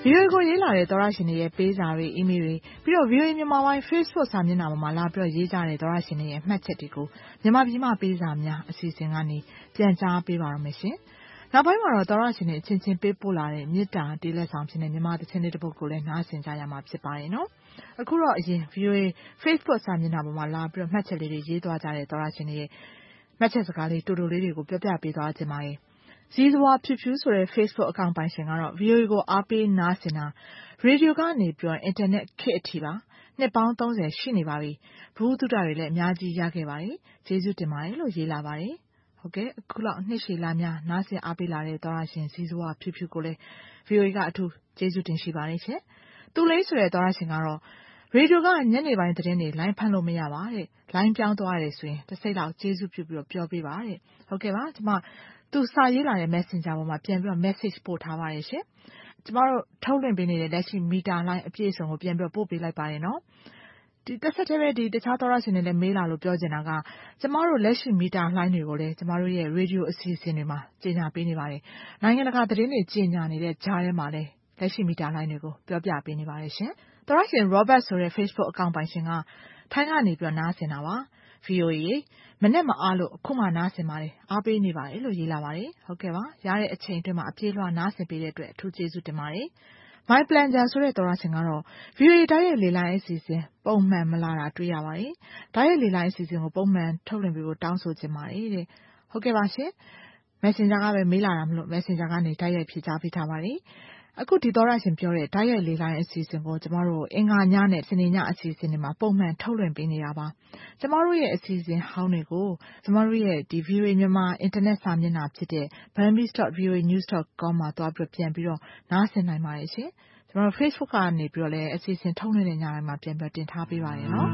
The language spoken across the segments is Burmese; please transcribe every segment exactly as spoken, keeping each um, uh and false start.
ီအိုအေကိုရေးလာတဲ့သောရရှင်တွေရဲ့ပေးစာတွေအီးမေးလ်တွေပြီးတော့ ဗီအိုအေ မြန်မာပိုင်း Facebook စာမျက်နှာပေါ်မှာလာပြီးတော့ရေးကြတဲ့သောရရှင်တွေရဲ့မှတ်ချက်တွေကိုမြန်မာပြည်မှာပေးစာများအစီအစဉ်ကနေပြန်ကြားပေးပါရမယ်ရှင်။နောက်ပိုင်းမှာတော့သောရရှင်တွေအချင်းချင်းပေးပို့လာတဲ့မေတ္တာတေးလက်ဆောင်ဖြစ်တဲ့မြန်မာသချင်းလေးတစ်ပုဒ်ကိုလည်းနားဆင်ကြရမှာဖြစ်ပါတယ်နော်။အခုတော့အရင် ဗီအိုအေ Facebook စာမျက်နှာပေါ်မှာလာပြီးတော့မှတ်ချက်လေးတွေရေးသွားကြတဲ့သောရရှင်တွေရဲ့မှတ်ချက်စကားလေးတူတူလေးတွေကိုပြောပြပေးသွားခြင်းပါတယ်။ဇီးစွာဖြူဖြူဆိုတဲ့ Facebook အကောင့်ပိုင်ရှင်ကတော့ ဗီအိုအေ ကိုအားပေးနားဆင်တာရေဒီယိုကနေပြောအင်တာနက်ခေတ်အထိပါနှစ်ပေါင်းသုံးဆယ်ရှိနေပါပြီဘုဟုတုတတွေလည်းအများကြီးရခဲ့ပါတယ်ကျေးဇူးတင်ပါတယ်လို့ရေးလာပါတယ်ဟုတ်ကဲ့အခုလောက်နှစ်ရှည်လာများနားဆင်အားပေးလာတဲ့သောရရှင်ဇီးစွာဖြူဖြူကိုလည်း ဗီအိုအေ ကအထူးကျေးဇူးတင်ရှိပါတယ်ရှင်သူလေးဆိုတဲ့သောရရှင်ကတော့ရေဒီယိုကညနေပိုင်းသတင်းတွေလိုင်းဖမ်းလို့မရပါတဲ့လိုင်းပြောင်းသွားရတယ်ဆိုရင်တစ်စိတ်လောက်ကျေးဇူးပြုပြီးတော့ပြောပေးပါတဲ့ဟုတ်ကဲ့ပါကျွန်မသူစာရေးလာတဲ့ Messenger ပေါ်မှာပြန်ပြီးတော့ message ပို့ထားပါတယ်ရှင်ကျမတို့ထုတ်လွှင့်ပေးနေတဲ့လက်ရှိမီတာလိုင်းအပြည့်အစုံကိုပြန်ပြီးတော့ပို့ပေးလိုက်ပါတယ်နော်ဒီတစ်ဆက်တည်းပဲဒီတခြားသောရရှင်တွေလည်းမေးလာလို့ပြောချင်တာကကျမတို့လက်ရှိမီတာလိုင်းတွေကိုလည်းကျမတို့ရဲ့ရေဒီယိုအစီအစဉ်တွေမှာကြေညာပေးနေပါတယ်နိုင်ငံတကာသတင်းတွေကြေညာနေတဲ့ကြားထဲမှာလည်းလက်ရှိမီတာလိုင်းတွေကိုပြောပြပေးနေပါတယ်ရှင်သောရရှင် Robert ဆိုတဲ့ Facebook အကောင့်ပိုင်ရှင်ကထိုင်းကနေပြီးတော့နားဆင်တာပါ ဗီအိုအေ မနေ့မအားလို့အခုမှနားဆင်ပါတယ်အားပေးနေပါတယ်လို့ရေးလာပါတယ်ဟုတ်ကဲ့ပါရတဲ့အချိန်အတွင်းမှာအပြေးလွှာနားဆင်ပေးတဲ့အတွက်အထူးကျေးဇူးတင်ပါတယ် My Planger ဆိုတဲ့သောရရှင်ကတော့ ဗီအိုအေ ဓာတ်ရိုက်လေလိုင်းအစီအစဉ်ပုံမှန်မလာတာတွေ့ရပါတယ်ဓာတ်ရိုက်လေလိုင်းအစီအစဉ်ကိုပုံမှန်ထုတ်လွှင့်ပေးဖို့တောင်းဆိုချင်ပါတယ်တဲ့ဟုတ်ကဲ့ပါရှင် Messenger ကပဲမေးလာတာမလို့ Messenger ကနေဓာတ်ရိုက်ဖြေကြားပေးထားပါတယ်အခုဒီသောရရှင်ပြောတဲ့ဓာတ်ရိုက်လေလိုင်းအစီအစဉ်ကိုကျမတို့အင်္ဂါညနဲ့စနေညအစီအစဉ်တွေမှာပုံမှန်ထုတ်လွှင့်ပေးနေတာပါကျမတို့ရဲ့အစီအစဉ်ဟောင်းတွေကိုကျမတို့ရဲ့ဒီ ဗီအိုအေ မြန်မာအင်တာနက်စာမျက်နှာဖြစ်တဲ့ burmese dot v o a news dot com မှာသွားပြီးပြန်ပြီးတော့နားဆင်နိုင်ပါတယ်ရှင်ကျမတို့ Facebook ကနေပြီးတော့လည်းအစီအစဉ်ထုတ်လွှင့်တဲ့ညတိုင်းမှာပြန်ပြီးတင်ထားပေးပါရနော်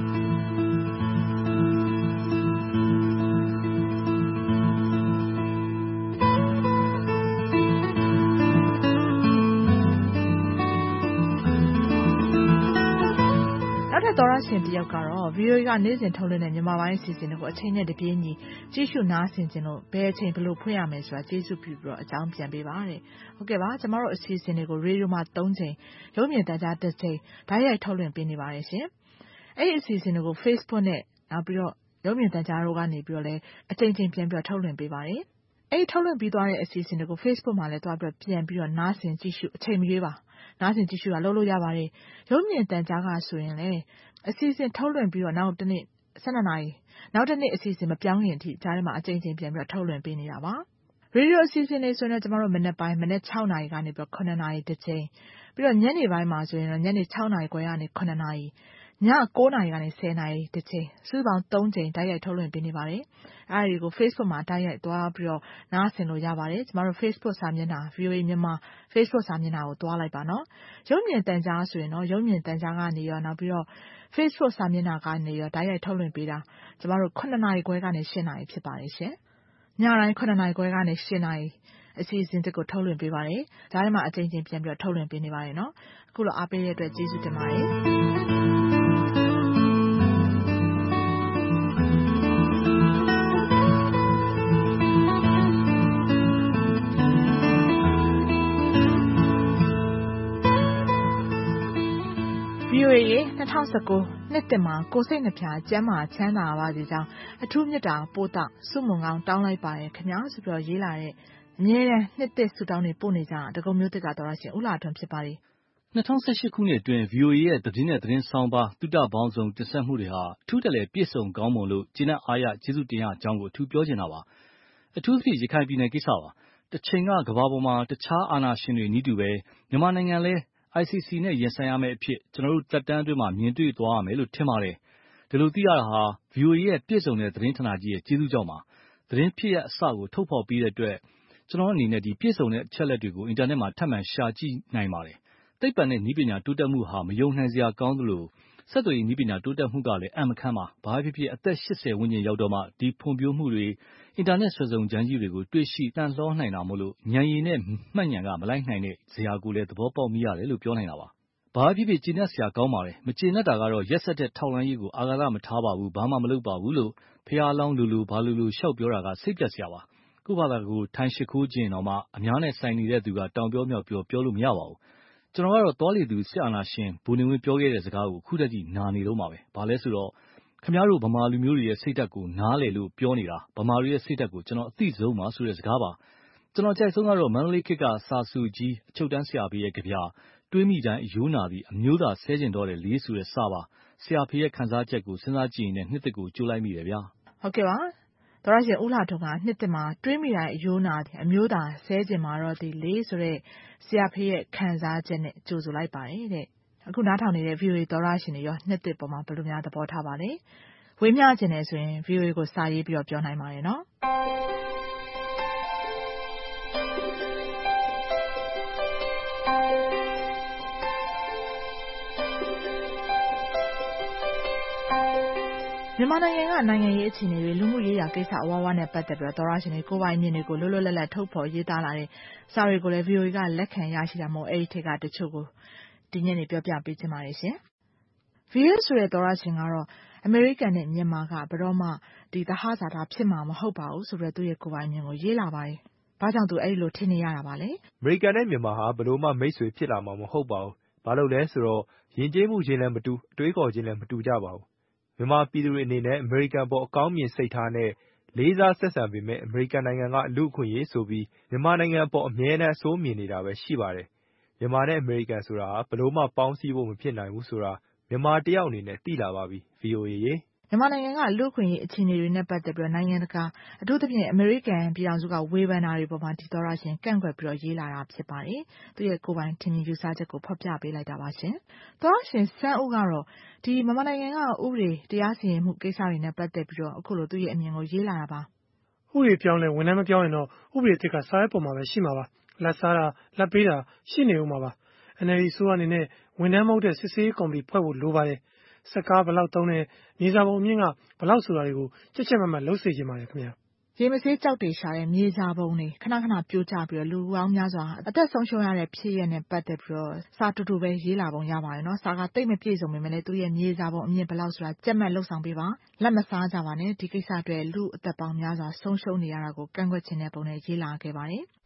သောရရှင်တယောက်ကတော့ ဗီအိုအေ ကနေ့စဉ်ထုတ်လွှင့်တဲ့မြန်မာပိုင်းအစီအစဉ်တွေကိုအချိန်နဲ့တပြေးညီကြည့်ရှုနားဆင်ခြင်းလို့ဘယ်အချိန်ဘယ်လိုဖွင့်ရမယ်ဆိုတာကျေးဇူးပြုပြီးတော့အကြောင်းပြန်ပေးပါတဲ့ဟုတ်ကဲ့ပါကျမတို့အစီအစဉ်တွေကိုရေဒီယိုမှာသုံးချိန်ရုပ်မြင်သံကြားတစ်ချိန်ဓာတ်ရိုက်ထုတ်လွှင့်ပေးနေပါတယ်ရှင်အဲ့ဒီအစီအစဉ်တွေကို Facebook နဲ့နောက်ပြီးတော့ရုပ်မြင်သံကြားတို့ကနေပြီးတော့လည်းအချိန်ချင်းပြန်ပြီးတော့ထုတ်လွှင့်ပေးပါတယ်အဲ့ဒီထုတ်လွှင့်ပြီးသွားတဲ့အစီအစဉ်တွေကို Facebook မှာလည်းတွားပြီးတော့ပြန်ပြီးတော့နားဆင်ကြည့်ရှုအချိန်မရွေးပါနားဆင်ကြည့်ရှုတာလုပ်လို့ရပါတယ်ရုပ်မြင်သံကြားကဆိုရင်လည်းအစီအစဉ်ထုတ်လွှင့်ပြီးတော့နောက်တစ်နေ့၁၂နာရီနောက်တစ်နေ့အစီအစဉ်မပြောင်းခင်အထိကြားထဲမှာအချိန်ချင်းပြန်ပြီးတော့ထုတ်လွှင့်ပေးနေတာပါရေဒီယိုအစီအစဉ်တွေဆိုရင်တော့ကျမတို့မနေ့ပိုင်းမနေ့၆နာရီကနေပြီးတော့9နာရီတစ်ချိန်ပြီးတော့ညနေပိုင်းမှာဆိုရင်တော့ညနေ6နာရီခွဲကနေ9နာရီည9နာရီကနေ10နာရီတစ်ချိန်စုစုပေါင်း၃ချိန်ဓာတ်ရိုက်ထုတ်လွှင့်ပေးနေပါတယ်အဲ့ဒီကို Facebook မှာဓာတ်ရိုက်သွားပြီးတော့နားဆင်လို့ရပါတယ်ကျမတို့ Facebook စာမျက်နှာ ဗီအိုအေ မြန်မာ Facebook စာမျက်နှာကိုသွားလိုက်ပါနော်ရုပ်မြင်သံကြားဆိုရင်တော့ရုပ်မြင်သံကြားကနေရောနောက်ပြီးတော့ Facebook စာမျက်နှာကနေရောဓာတ်ရိုက်ထုတ်လွှင့်ပေးတာကျမတို့9နာရီခွဲကနေ10နာရီဖြစ်ပါတယ်ရှင်ညတိုင်း9နာရီခွဲကနေ10နာရီအစီအစဉ်တွေကိုထုတ်လွှင့်ပေးပါတယ်ဒါမှမအချိန်ချင်းပြန်ပြီးတော့ထုတ်လွှင့်ပေးနေပါတယ်နော်အခုလိုအားပေးတဲ့အတွက်ကျေးဇူးတင်ပါတယ်ဗီအိုအေ ၂၀၁၉နှစ်သစ်မှာကိုယ်စိတ်နှဖျားကျန်းမာချမ်းသာပါစေကြောင်းအထူးမေတ္တာပို့သဆုမွန်ကောင်းတောင်းလိုက်ပါတယ်ခင်ဗျာဆိုပြီးရေးလာတဲ့အမြဲတမ်းနှစ်သစ်ဆုတောင်းနေပို့နေကြတကုံမျိုးသစ်ကတော်ရရှင်ဦးလာထွန်းဖြစ်ပါတယ်၂၀၁၈ခုနှစ်အတွင်း ဗီအိုအေ ရဲ့သတင်းနဲ့သတင်းဆောင်ပါတုတပေါင်းစုံတင်ဆက်မှုတွေဟာအထူးတလဲပြည့်စုံကောင်းမွန်လို့ကျေနပ်အားရကျေးဇူးတင်ရအကြောင်းကိုအထူးပြောချင်တာပါအထူးသဖြင့်ရခိုင်ပြည်နယ်ကိစ္စပါတစ်ချိန်ကကမ္ဘာပေါ်မှာတခြားအာဏာရှင်တွေနည်းတူပဲမြန်မာနိုင်ငံလဲအိုင်စီစီ နဲ့ရင်ဆိုင်ရမယ့်အဖြစ်ကျွန်တော်တို့တက်တန်းအတွင်းမှာမြင်တွေ့သွားရမယ်လို့ထင်ပါတယ်ဒီလိုသိရတာဟာ ဗီအိုအေ ရဲ့ပြည့်စုံတဲ့သတင်းဌာနကြီးရဲ့ကျေးဇူးကြောင့်ပါသတင်းဖြစ်ရအစကိုထုတ်ဖော်ပေးတဲ့အတွက်ကျွန်တော်အနေနဲ့ဒီပြည့်စုံတဲ့အချက်လက်တွေကိုအင်တာနက်မှာထပ်မံရှာကြည့်နိုင်ပါတယ်သိပ္ပံနဲ့နည်းပညာတိုးတက်မှုဟာမယုံနိုင်စရာကောင်းသလိုဆက်သွယ်ရေးနည်းပညာတိုးတက်မှုကလည်းအံ့မခန်းပါဘာဖြစ်ဖြစ်အသက်၈၀ဝန်းကျင်ရောက်တော့မှဒီဖွံ့ဖြိုးမှုတွေအင်တာနက်ဆွဲဆောင်ကြမ်းကြီးတွေကိုတွေ့ရှိတန်လှောနိုင်တာမို့လို့ဉာဏ်ရည်နဲ့မှတ်ဉာဏ်ကမလိုက်နိုင်တဲ့ဇယာကိုလည်းသဘောပေါက်မိရတယ်လို့ပြောနိုင်တာပါဘာဖြစ်ဖြစ်ကျေနပ်စရာကောင်းပါတယ်မကျေနပ်တာကတော့ရက်စက်တဲ့ထောက်လှမ်းရေးကိုအာဃာတမထားပါဘူးဘာမှမလုပ်ပါဘူးလို့ဖះလောင်းလူလူဘာလူလူရှောက်ပြောတာကစိတ်ပြတ်စရာပါကိုယ့်ဘာသာကိုထိုင်ရှိခိုးခြင်းတော့မှအများနဲ့ဆိုင်နေတဲ့သူကတောင်ပြောမြောက်ပြောပြောလို့မရပါဘူးကျွန်တော်ကတော့တောလီသူဆရာနာရှင်ဘူနေဝင်းပြောခဲ့တဲ့စကားကိုခုတည်းကနာနေလို့မှာပဲ။ဘာလဲဆိုတော့ခင်ဗျားတို့ဗမာလူမျိုးတွေရဲ့စိတ်ဓာတ်ကိုနားလေလို့ပြောနေတာဗမာတွေရဲ့စိတ်ဓာတ်ကိုကျွန်တော်အသိဆုံးပါဆိုတဲ့စကားပါ။ကျွန်တော်ကြိုက်ဆုံးကတော့မန္တလေးခေတ်ကစာစုကြီးအချုပ်တန်းဆရာဖေးရဲ့ကြပြတွေးမိတိုင်းအယိုးနာပြီးအမျိုးသားဆဲကျင်တော့တယ်လေးဆိုတဲ့စာပါ။ဆရာဖေးရဲ့ခံစားချက်ကိုစဉ်းစားကြည့်ရင်နှစ်သက်ကိုကြိုးလိုက်မိတယ်ဗျာ။ဟုတ်ကဲ့ပါ။သောရရှင်ဦးလှထွန်းကနှစ်သက်မှာတွေးမိတိုင်းအယိုးနာအမျိုးသားဆဲကျင်မှာတော့ဒီလေးဆိုတဲ့ဆရာဖေးရဲ့ခံစားချက်နဲ့ကြိုဆိုလိုက်ပါတယ်တဲ့။အခုနားထောင်နေတဲ့ ဗီအိုအေ သောရရှင်တွေရောနှစ်သက်ပေါ်မှာဘယ်လိုများသဘောထားပါလဲ။ဝေမျှခြင်းနဲ့ဆိုရင် ဗီအိုအေ ကိုစာရေးပြီးတော့ပြောနိုင်ပါတယ်နော်။မြန်မာနိုင်ငံကနိုင်ငံရေးအခြေအနေတွေလူမှုရေးရာကိစ္စအဝါးဝါးနဲ့ပတ်သက်ပြီးတော့သောရရှင်တွေကိုယ်ပိုင်မြင်တွေကိုလွတ်လွတ်လပ်လပ်ထုတ်ဖော်ရေးသားလာတဲ့စာတွေကိုလည်း ဗီအိုအေ ကလက်ခံရရှိတာမို့အဲ့ဒီထက်ကတချို့ကိုဒီညနေပြောပြပေးချင်ပါတယ်ရှင်။ ဗီအိုအေဆိုတဲ့သောရရှင်ကတော့အမေရိကန်နဲ့မြန်မာကဘယ်တော့မှဒီသဟဇာတာဖြစ်မှာမဟုတ်ပါဘူးဆိုပြီးသူ့ရဲ့ကိုယ်ပိုင်မြင်ကိုရေးလာပါတယ်။ဘာကြောင့်သူအဲ့ဒီလိုထင်နေရတာပါလဲ။အမေရိကန်နဲ့မြန်မာဟာဘယ်လိုမှမိတ်ဆွေဖြစ်လာမှာမဟုတ်ပါဘူး။ဘာလို့လဲဆိုတော့ယဉ်ကျေးမှုချင်းလည်းမတူအတွေးခေါ်ချင်းလည်းမတူကြပါဘူး။မြန်မာပြည်သူတွေအနေနဲ့အမေရိကန်ပေါ်အကောင်းမြင်စိတ်ထားနဲ့လေးစားဆက်ဆံပေမဲ့အမေရိကန်နိုင်ငံကလူ့အခွင့်အရေးဆိုပြီးမြန်မာနိုင်ငံပေါ်အမြဲတမ်းအဆိုးမြင်နေတာပဲရှိပါတယ်။မြန်မာနဲ့အမေရိကန်ဆိုတာဘယ်လိုမှပေါင်းစည်းဖို့မဖြစ်နိုင်ဘူးဆိုတာမြန်မာတယောက်အနေနဲ့သိလာပါပြီ။ ဗီအိုအေ ရေမြန်မာနိုင်ငံကလူ့အခွင့်အရေးအခြေအနေတွေနဲ့ပတ်သက်ပြီးနိုင်ငံတကာအထူးသဖြင့်အမေရိကန်ပြည်ထောင်စုကဝေဖန်တာတွေပေါ်မှာဒီသောရရှင်ကန့်ကွက်ပြီးတော့ရေးလာတာဖြစ်ပါတယ်။သူ့ရဲ့ကိုယ်ပိုင်ထင်မြင်ယူဆချက်ကိုဖော်ပြပေးလိုက်တာပါရှင်။သောရရှင်စန်းဦးကတော့ဒီမြန်မာနိုင်ငံကဥပဒေတရားစီရင်မှုကိစ္စတွေနဲ့ပတ်သက်ပြီးတော့အခုလိုသူ့ရဲ့အမြင်ကိုရေးလာတာပါ။ဥပဒေပြောင်းလဲဝန်ထမ်းမပြောင်းရင်တော့ဥပဒေအသစ်ကစာရွက်ပေါ်မှာပဲရှိမှာပါ။လက်စားတာလက်ပေးတာရှိနေဦးမှာပါ။ အန်အယ်လ်ဒီအစိုးရအနေနဲ့ဝန်ထမ်းမဟုတ်တဲ့စစ်ဆေးရေးကော်မတီဖွဲ့ဖို့လိုပါတယ်။စက်ကားဘယ်လောက်သုံးတယ်မြေစာပုံအမြင့်ကဘယ်လောက်ဆိုတာတွေကိုကြက်ကြက်မတ်မတ်လုပ်စေချင်ပါတယ်ခင်ဗျာ။ရေမဆေးကြောက်တွေရှာတဲ့မြေစာပုံတွေခဏခဏပြိုကျပြီးတော့လူပေါင်းများစွာအသက်ဆုံးရှုံးရတဲ့ဖြစ်ရပ်နဲ့ပတ်သက်ပြီးတော့စာတူတူပဲရေးလာပုံရပါတယ်နော်။စာကတိတ်မပြည့်စုံပေမဲ့လည်းသူ့ရဲ့မြေစာပုံအမြင့်ဘယ်လောက်ဆိုတာကြက်မှတ်လှုပ်ဆောင်ပေးပါလက်မစားကြပါနဲ့ဒီကိစ္စအတွက်လူအသက်ပေါင်းများစွာဆုံးရှုံးနေရတာကိုကန့်ကွက်ခြင်းတဲ့ပုံနဲ့ရေးလာခဲ့ပါတယ်။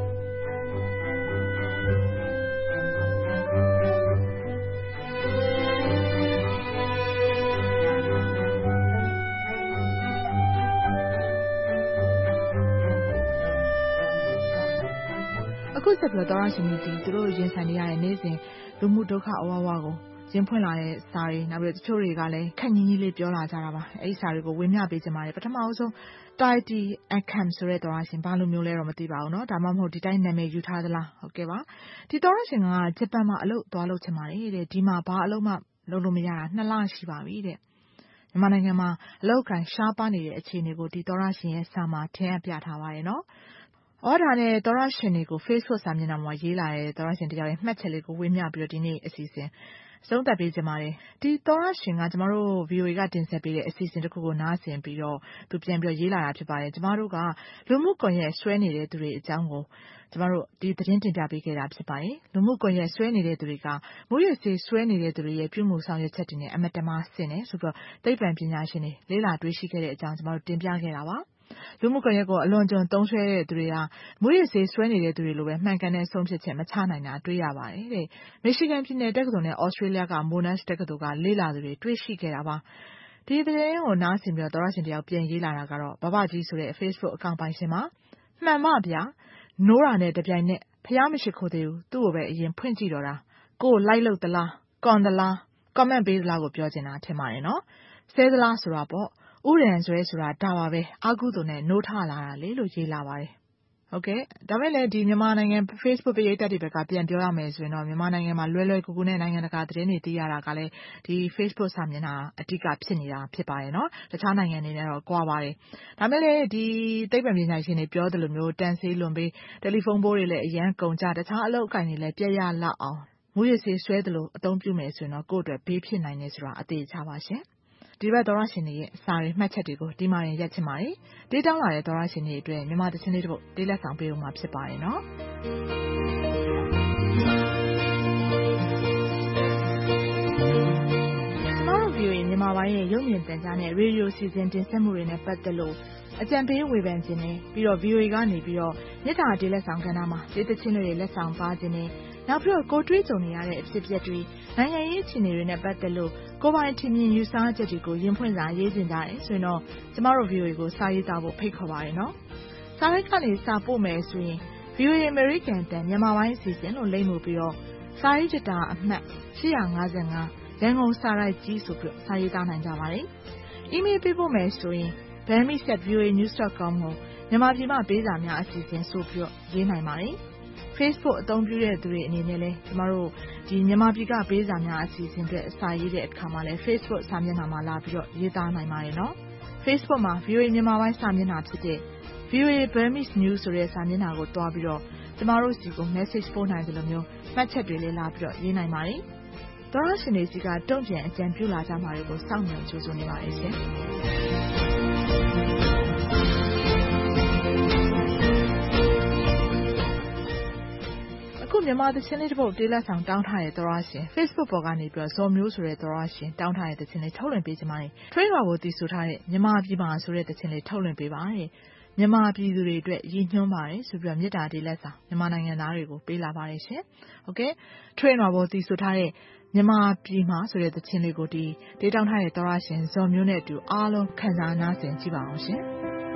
အခုဆက်ပြီးတော့သောရရှင်တွေဒီသူတို့ရင်ဆိုင်နေရတဲ့နေ့စဉ်လူမှုဒုက္ခအဝါဝါကိုရင်ဖွင့်လာတဲ့စာတွေနောက်ပြီးတချို့တွေကလည်းခက်ညီညီလေးပြောလာကြတာပါအဲ့ဒီစာတွေကိုဝေမျှပေးချင်ပါတယ်ပထမအဆုံး Tidy Akam ဆိုတဲ့သောရရှင်ဘာလိုမျိုးလဲတော့မသိပါဘူးเนาะဒါမှမဟုတ်ဒီတိုင်းနာမည်ယူထားသလားဟုတ်ကဲ့ပါဒီသောရရှင်ကဂျပန်မှာအလုပ်သွားလုပ်ချင်ပါတယ်တဲ့ဒီမှာဘာအလုပ်မှလုပ်လို့မရတာနှစ်လရှိပါပြီတဲ့မြန်မာနိုင်ငံမှာအလုပ်ကန်ရှားပါနေတဲ့အခြေအနေကိုဒီသောရရှင်ရဲ့စာမှာထင်အပ်ပြထားပါတယ်เนาะဩဒါနဲ့သောရရှင်တွေကို Facebook စာမျက်နှာမှာရေးလာတဲ့သောရရှင်တရားရဲ့မှတ်ချက်လေးကိုဝေမျှပြီးတော့ဒီနေ့အစီအစဉ်ဆုံးသက်ပေးကြပါမယ်ဒီသောရရှင်ကကျမတို့ ဗီအိုအေ ကတင်ဆက်ပေးတဲ့အစီအစဉ်တစ်ခုကိုနားဆင်ပြီးတော့သူပြန်ပြီးရေးလာတာဖြစ်ပါတယ်ကျမတို့ကလူမှုကွန်ရက်ဆွဲနေတဲ့သူတွေအကြောင်းကိုကျမတို့ဒီသတင်းတင်ပြပေးခဲ့တာဖြစ်ပါတယ်လူမှုကွန်ရက်ဆွဲနေတဲ့သူတွေကမူရစေးဆွဲနေတဲ့သူတွေရဲ့ပြုမှုဆောင်ရွက်ချက်တွေနဲ့အမတမဆင်နေဆိုပြီးတော့သိပ္ပံပညာရှင်တွေလေ့လာတွေ့ရှိခဲ့တဲ့အကြောင်းကျမတို့တင်ပြခဲ့တာပါလူမှုကွန်ရက်ကိုအလွန်ကျွံသုံးဆွဲတဲ့သူတွေကမူရစေးဆွဲနေတဲ့သူတွေလိုပဲမှန်ကန်တဲ့ဆုံးဖြတ်ချက်မချနိုင်တာတွေ့ရပါတယ်တဲ့မီရှီဂန်ပြည်နယ်တက္ကသိုလ်နဲ့ဩစတြေးလျကမိုနက်တက္ကသိုလ်ကလေ့လာသူတွေတွေ့ရှိခဲ့တာပါဒီသတင်းကိုနားဆင်ပြီးတော့သောရရှင်တယောက်ပြန်ရေးလာတာကတော့ဘဘကြီးဆိုတဲ့ Facebook အကောင့်ပိုင်ရှင်မှာမှန်ပါဗျာနိုးတာနဲ့တပြိုင်နက်ဖျားမရှိခိုးသေးဘူးသူ့ကိုပဲအရင်ဖွင့်ကြည့်တော့တာကိုလိုက်လို့သလားကွန်သလား comment ပေးသလားကိုပြောချင်တာထင်ပါတယ်နော်ဆဲသလားဆိုတာပေါ့ဥရန်ဆွဲဆိုတာဒါပါပဲအာကုသို့နဲ့နိုးထလာတာလေလို့ရေးလာပါတယ်ဟုတ်ကဲ့ဒါမဲ့လည်းဒီမြန်မာနိုင်ငံ Facebook ပရိသတ်တွေဘက်ကပြန်ပြောရမယ်ဆိုရင်တော့မြန်မာနိုင်ငံမှာလွယ်လွယ်ကူကူနဲ့နိုင်ငံတကာသတင်းတွေသိရတာကလည်းဒီ Facebook စာမျက်နှာအဓိကဖြစ်နေတာဖြစ်ပါတယ်နော်တခြားနိုင်ငံတွေနဲ့တော့ကွာပါတယ်ဒါမဲ့လည်းဒီသိပ္ပံပညာရှင်တွေပြောတယ်လို့မျိုးတန်ဆေးလွန်ပြီးတယ်လီဖုန်းဘိုးတွေလည်းအရန်ကုန်ကြတခြားအလုပ်အကင်တွေလည်းပြည့်ရလောက်အောင်မူရစေးဆွဲတယ်လို့အသုံးပြုမယ်ဆိုရင်တော့ကိုယ့်အတွက်ဘေးဖြစ်နိုင်တယ်ဆိုတာအသေးချပါရှင်ဒီဘက်သောရရှင်တွေရဲ့စာတွေမှတ်ချက်တွေကိုဒီမှာရင်ရက်ချင်ပါတယ်တေးတောင်းလာတဲ့သောရရှင်တွေအတွက်မြန်မာသချင်းလေးတစ်ပုဒ်တေးလက်ဆောင်ပေးဦးမှာဖြစ်ပါတယ်နော်ကျမတို့ ဗီအိုအေ မြန်မာပိုင်းရဲ့ရုပ်မြင်သံကြားနဲ့ရေဒီယိုစီစဉ်တင်ဆက်မှုတွေနဲ့ပတ်သက်လို့အကြံပေးဝေဖန်ခြင်းနဲ့ပြီးတော့ ဗီအိုအေ ကနေပြီးတော့မြစ်တာတေးလက်ဆောင်ကဏ္ဍမှာတေးသချင်းတွေလက်ဆောင်ပါခြင်းနဲ့နောက်ပြီးတော့ကိုတွေးကြုံနေရတဲ့အဖြစ်အပျက်တွေနိုင်ငံရေးအခြေအနေတွေနဲ့ပတ်သက်လို့ကိုပိုင်ထင်မြင်ယူဆချက်တွေကိုရင်ဖွင့်စာရေးတင်ကြတယ်ဆိုရင်တော့ကျမတို့ ဗီအိုအေ ကိုစာရေးသားဖို့ဖိတ်ခေါ်ပါတယ်နော်စာရိုက်ကနေစာပို့မယ်ဆိုရင် ဗီအိုအေ American တန်မြန်မာပိုင်းအစီအစဉ်လို့လိမ့်မှုပြီးတော့စာရေးကြတာအမှတ်ရှစ်၅၅ရန်ကုန်စာရိုက်ကြီးဆိုပြီးစာရေးသားနိုင်ကြပါတယ်။ အီးမေးလ်ပေးပို့မယ်ဆိုရင် burmese at v o a news dot com ကိုမြန်မာပြည်မှာပေးစာများအစီအစဉ်ဆိုပြီးရေးနိုင်ပါတယ်။ Facebook အသုံးပြုတဲ့သူတွေအနေနဲ့လည်းကျမတို့ဒီမြန်မာပြည်ကပေးစာများအစီအစဉ်တွေအစာရေးတဲ့အခါမှာလည်း Facebook စာမျက်နှာမှာလာပြီးတော့ရေးသားနိုင်ပါတယ်နော်။ Facebook မှာ ဗီအိုအေ မြန်မာပိုင်းစာမျက်နှာဖြစ်တဲ့ ဗီအိုအေ Burmese News ဆိုတဲ့စာမျက်နှာကိုတွားပြီးတော့ကျမတို့စီကို message ပို့နိုင်တယ်လို့မျိုးမှတ်ချက်တွေလည်းလာပြီးတော့ရေးနိုင်ပါတယ်။သောရရှင်တွေစီကတုံ့ပြန်အကြံပြုလာကြမှာတွေကိုစောင့်မျှော်ကြိုဆိုနေပါတယ်ရှင်။အခုမြန်မာသချင်းလေးတစ်ပုဒ်တေးလက်ဆောင်တောင်းထားတဲ့သောရရှင် Facebook ပေါ်ကနေပြီးတော့ဇော်မျိုးဆိုတဲ့သောရရှင်တောင်းထားတဲ့သချင်းလေးထုတ်လွှင့်ပေးကြပါမယ်။ထွေးရွာကိုတည်ဆိုထားတဲ့မြန်မာပြည်မှာဆိုတဲ့သချင်းလေးထုတ်လွှင့်ပေးပါတဲ့။မြန်မာပြည်သူတွေအတွက်ရည်ညွှန်းပါတယ်ဆိုပြီးတော့မေတ္တာတေးလက်ဆောင်မြန်မာနိုင်ငံသားတွေကိုပေးလာပါတယ်ရှင်။ဟုတ်ကဲ့ထွေးရွာကိုတည်ဆိုထားတဲ့မြန်မာပြည်မှာဆိုတဲ့သချင်းလေးကိုဒီတေးတောင်းထားတဲ့သောရရှင်ဇော်မျိုးနဲ့အတူအားလုံးခံစားနားဆင်ကြည့်ပါအောင်ရှင်။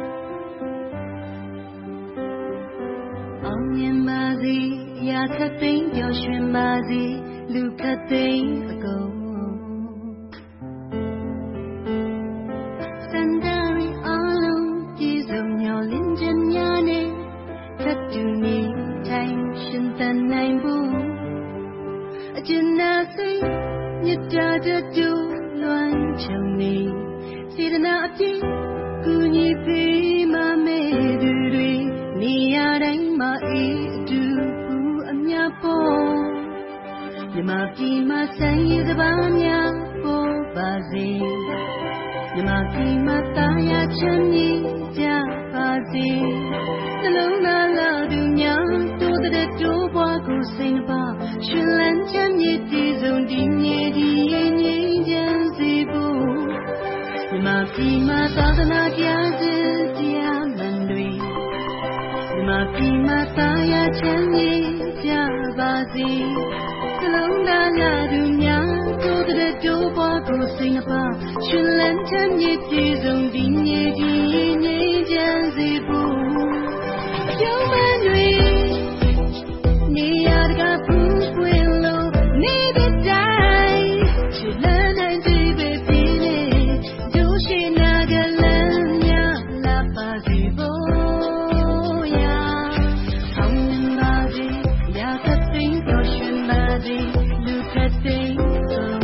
အောင်မြင်ပါစေရာခတ်သိမ်းပျော်ရွှင်ပါစေလူခတ်သိမ်းအကုန်စန္ဒရီအားလုံးပြည်စုံမျှော်လင့်ခြင်းများနဲ့ထပ်တူနေထိုင်ရှင်သန်နိုင်ဖို့အကျဉ်းနာစိတ်မြတ်တာတူလွမ်းချုံနေစေတနာအပြည့်ကူညီပေးမမေသူတွေနေရာတိုင်းမှာအေးအတူကူအမြပေါ်မြမပြည်မှာဆိုင်ရသဘာများပေါ်ပါစေမြမပြည်မှာတာယာချမ်းမြေကြပါစေနှလုံးသားလာသူများတိုးတဲ့တိုးပွားကိုစိတ်နှပါရှင်လန်းချမ်းမြေတည်ဆုံးဒီမြေဒီရဲ့ငြိမ်းချမ်းစေဖို့မြမပြည်မှာသာသနာတရားစစ်တရားမှန်တွေမြမပြည်မှာတာယာချမ်းမြေကြပါစေနှလုံးသားလာသူများတိုးတဲ့တိုးပွားကိုစိတ်နှပါရှင်လန်းချမ်းမြေတည်ဆုံးဒီမြေဒီရဲ့ငြိမ်းချမ်းစေဖို့ပြောင်းမှန်တွေနေရာတကာဖူးပွင့်လို့နေတဲ့တိုင်းချစ်လန်းနိုင်သေးပဲဖြစ်နေဒုရှိနာကလန်းများလာပါစေဖို့ရာအောင်မြင်ပါစေရာခတ်သိမ်းပျော်ရွှင်ပါစေလူခတ်သိမ်းဆုံး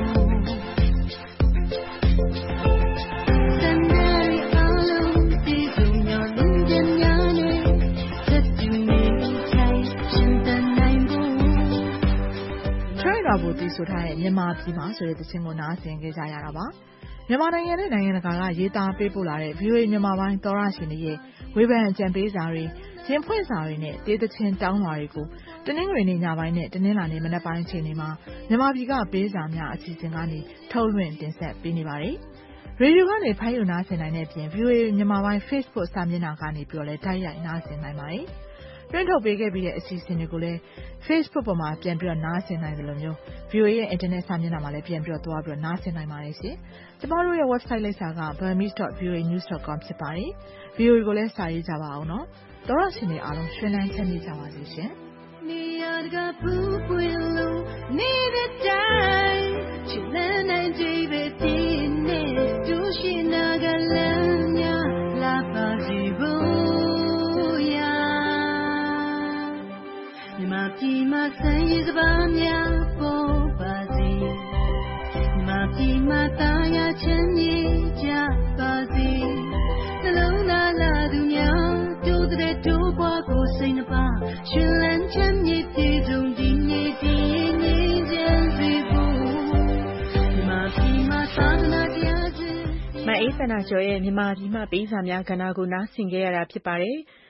စန္ဒရီအားလုံးပြည်စုံမျှော်လင့်ခြင်းများနဲ့ထပ်တူနေထိုင်ရှင်သန်နိုင်ဖို့ထွေးရွာကိုတည်ဆိုထားတဲ့မြန်မာပြည်မှာဆိုတဲ့သချင်းကိုနားဆင်ကြကြရတာပါ။မြန်မာနိုင်ငံနဲ့နိုင်ငံတကာကရေးသားပေးပို့လာတဲ့ ဗီအိုအေ မြန်မာပိုင်းသောရရှင်တွေရဲ့ဝေဖန်အကြံပေးစာတွေရင်ဖွင့်စာတွေနဲ့တေးသချင်းတောင်းလွှာတွေကိုတနင်္ဂနွေနေ့ညပိုင်းနဲ့တနင်္လာနေ့မနက်ပိုင်းအချိန်တွေမှာမြန်မာပြည်ကပေးစာများအစီအစဉ်ကနေထုတ်လွှင့်တင်ဆက်ပေးနေပါတယ်။ရေဒီယိုကနေဖိုင်ယူနားဆင်နိုင်တဲ့ပြင် ဗီအိုအေ မြန်မာပိုင်း Facebook စာမျက်နှာကနေပြီးတော့လည်းတိုက်ရိုက်နားဆင်နိုင်ပါတယ်။တွင်းထုတ်ပေးခဲ့ပြီးတဲ့အစီအစဉ်တွေကိုလည်း Facebook ပေါ်မှာပြန်ပြီးတော့နားဆင်နိုင်တယ်လို့မျိုး ဗီအိုအေ ရဲ့ Internet စာမျက်နှာမှာလည်းပြန်ပြီးတော့သွားပြီးတော့နားဆင်နိုင်ပါတယ်ရှင်။ကျမတို့ရဲ့ website လိပ်စာက burmese dot v o a news dot com ဖြစ်ပါတယ်။ ဗီအိုအေ ကိုလည်းစာရေးကြပါအောင်နော်။သောရရှင်တွေအားလုံးရွှင်လန်းချမ်းမြေ့ကြပါစေရှင်။နေရာတကာဖူးပွင့်လို့နေတဲ့တိုင်းချစ်လန်းနိုင်သေးပဲဖြစ်နေဒုရှိနာကလန်းများလာပါစေဖို့ရာမြမပြည်မှာဆိုင်ရသဘာများပေါ်ပါစေမြမပြည်မှာတာယာချမ်းမြေကြပါစေနှလုံးသားလာသူများတိုးတဲ့တိုးပွားကိုစိတ်နှပါရှင်လန်းချမ်းမြေတည်ဆုံးဒီမြေဒီငြိမ်းချမ်းစေဖို့မြမပြည်မှာသာသနာတရားစစ်မအေးစနာကျော်ရဲ့မြန်မာပြည်မှာပေးစာများကဏ္ဍကိုနားဆင်ကြရတာဖြစ်ပါတယ်။